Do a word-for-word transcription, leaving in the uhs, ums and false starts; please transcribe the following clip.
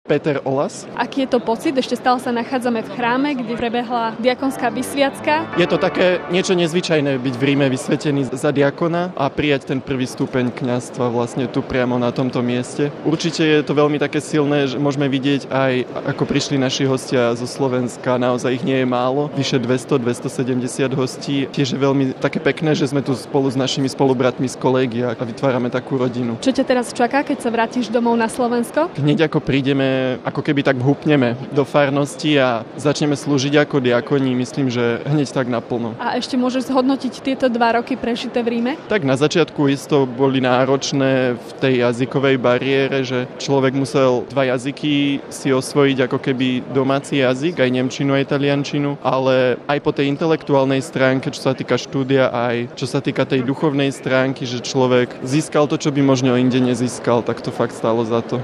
Peter Olas. Aký je to pocit? Ešte stále sa nachádzame v chráme, kde prebehla diakonská vysviacka. Je to také niečo nezvyčajné byť v Ríme vysvetený za diakona a prijať ten prvý stupeň kňazstva vlastne tu priamo na tomto mieste. Určite je to veľmi také silné, že môžeme vidieť aj, ako prišli naši hostia zo Slovenska. Naozaj ich nie je málo. Vyše dvesto dvestosedemdesiat hostí. Tiež je veľmi také pekné, že sme tu spolu s našimi spolubratmi z kolégia a vytvárame takú rodinu. Čo ťa teraz čaká, keď sa vrátiš domov na Slovensko? Hneď ako prídeme, ako keby tak vhupneme do farnosti a začneme slúžiť ako diakoni, myslím, že hneď tak naplno. A ešte môžeš zhodnotiť tieto dva roky prežité v Ríme? Tak na začiatku isto boli náročné v tej jazykovej bariére, že človek musel dva jazyky si osvojiť ako keby domáci jazyk, aj nemčinu, aj taliančinu, ale aj po tej intelektuálnej stránke, čo sa týka štúdia, aj čo sa týka tej duchovnej stránky, že človek získal to, čo by možno inde nezískal, tak to fakt stálo za to.